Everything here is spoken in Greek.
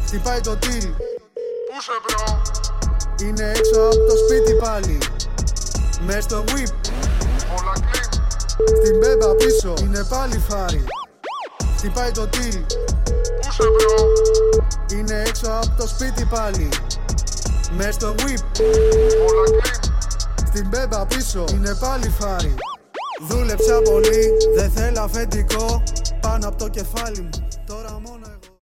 Χτυπάει το τύρι. Πού σε βρω? Είναι έξω από το σπίτι πάλι. Μες στο whip. Όλα κλειν. Στην μπέμπα πίσω. Είναι πάλι φάρι. Χτυπάει το τύρι. Πού σε βρω? Είναι έξω από το σπίτι πάλι. Μες στο whip. Όλα κλειν. Στην μπέμπα πίσω. Είναι πάλι φάρι. Δούλεψα πολύ, δεν θέλω αφεντικό πάνω από το κεφάλι μου.